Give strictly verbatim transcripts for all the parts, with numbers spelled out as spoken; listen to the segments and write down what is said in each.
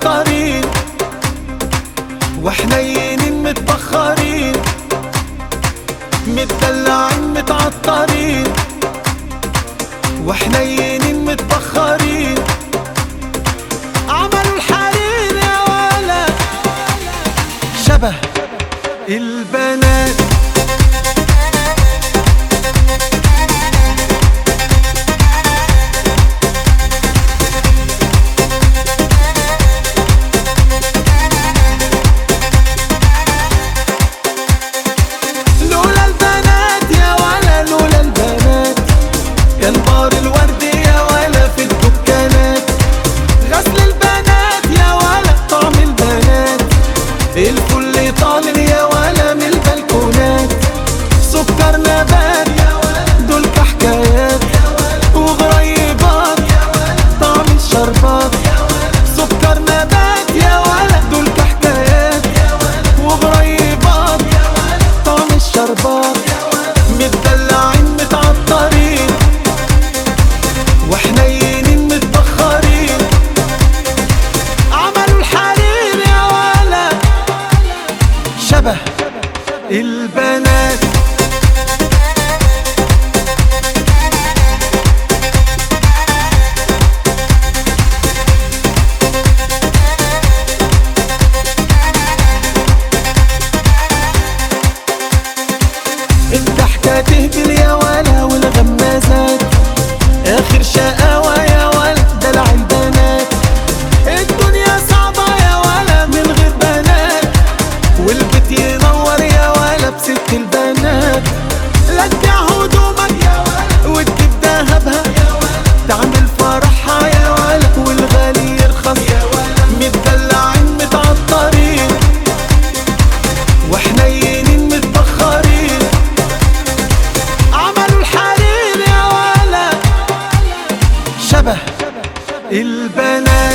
متعطرين وحنينين متبخرين متدلعين متعطرين وحنينين متبخرين. عملوا الحرير يا ولا شبه البنات. الكل طالع يا ولا من البلكونات. سكر نبات دول كحكايات وغريبات طعم الشربات. سكر نبات يا ولا دول كحكايات وغريبات طعم الشربات. متدلعين متعطرين وحنينين متبخرين. عملوا الحرير يا ولا شبه البنات. الضحكة تهبل يا ولا والغمازات آخر شقاوة يا ولا دلع البنات. الدنيا صعبة يا ولا من غير بنات والبيت ينور يا ولا بست البنات. لا تبيع هدومك يا ولا وتجيب دهبها تعمل فرحها يا ولا والغالي يرخص يا ولا. متدلعين متعطرين وحنينين متبخرين. عملوا الحرير يا ولا شبه البنات.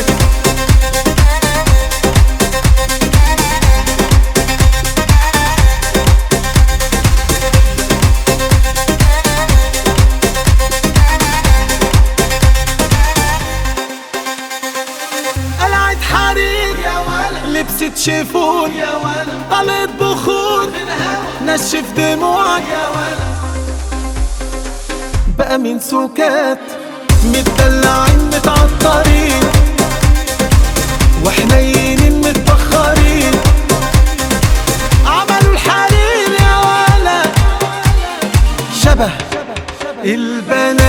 قلعت حرير يا ولا لبست شيفون يا ولا طلت بخور نشف دموعك يا ولا بقى من سكات. متدلعين متعطرين وحنينين متبخرين. عملوا الحرير يا ولا شبه البنات.